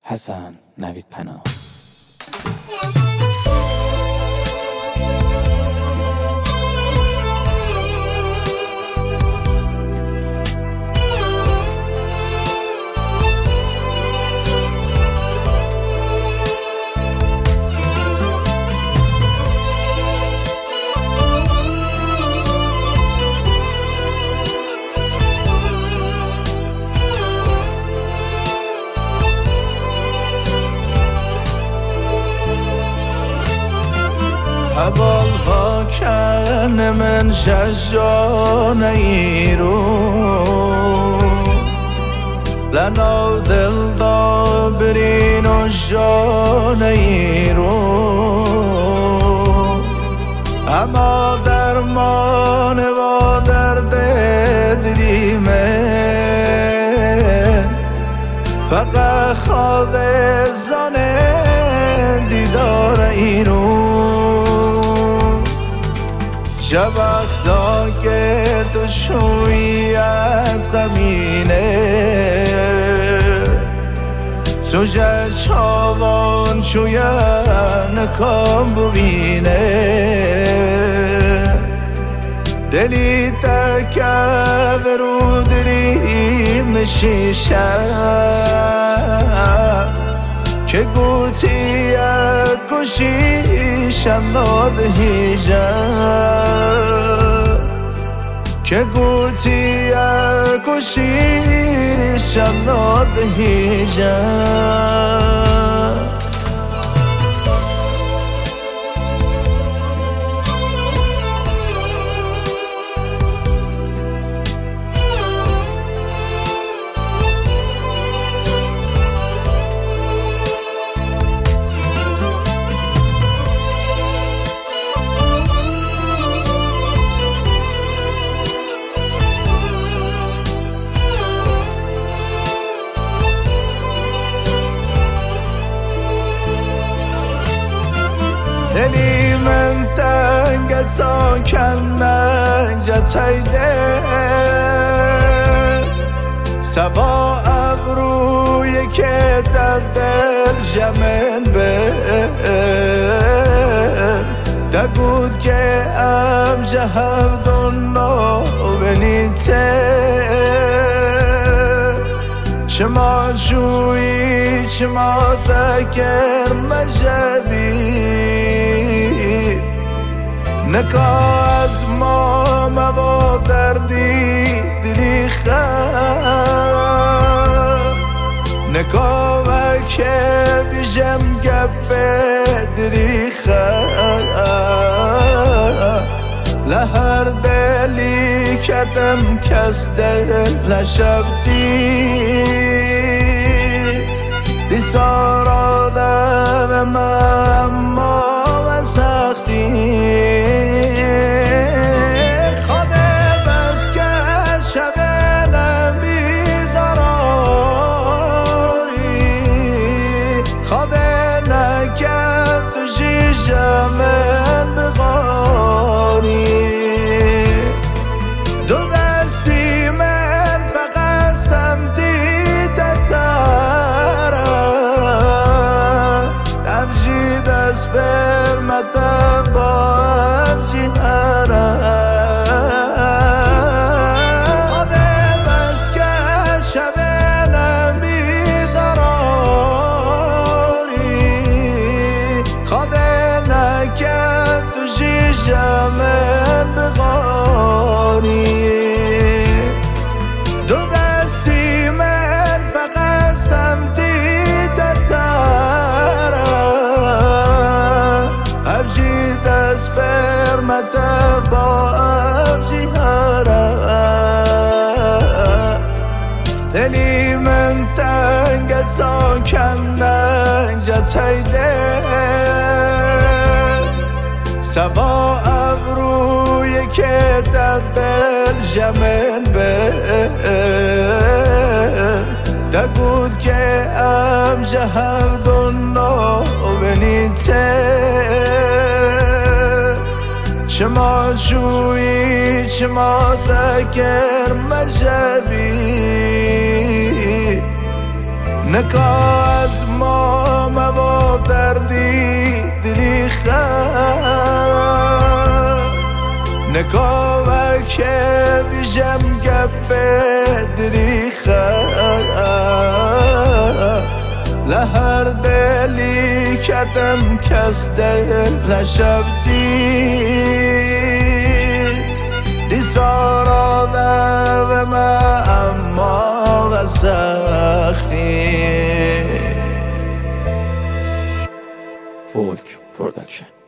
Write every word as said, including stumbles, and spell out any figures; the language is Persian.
حسن نوید پناه. هبال فاکن من شجانه ای رو لنا دل دابرین و جانه ای رو اما درمان و درد دلیمه فقط خواد زانه دیدار ای رو شب وقتا که تو شوی از غمینه سوژه چاوان شوی نکام ببینه دلی تکه رو دلی مشیشه که گوتی کشیشم نادهیجه که گوتی کشیشم نادهیجه دلی من تنگ ساکن ننجا تایده سبا ابروی که دل جمن بر دگود که ام جهب دنو بنیته چما جویی چما دگر مجبی نکا از ما موا دردی دلی خواهد نکا که بیجم گبه دلی خواهد لهر دلی کدم کس دل نشفتی دیسارا دم اما و سختی من بغاری دو دستی من فقط سمتی دتارم افجی دست بر مدب با افجی هرم خودم بس که شبنم بیقراری خودم نکرد تو شیشمن بغاری دو دستی من فقط سمتی دتارم افجی دست بر مدب با افجی هرم دلی من تنگ ساکن ننجا تایده سبا ابروی که دل جمن بر دگود که ام جهب دنو بنیته چما جویی چما دگر مجبی نکا از نکاوه که بیشم گبه دریخه لهر دلی کدم کس دل نشفتی دیسارا و ما اما و سختی فولک پرودکشن.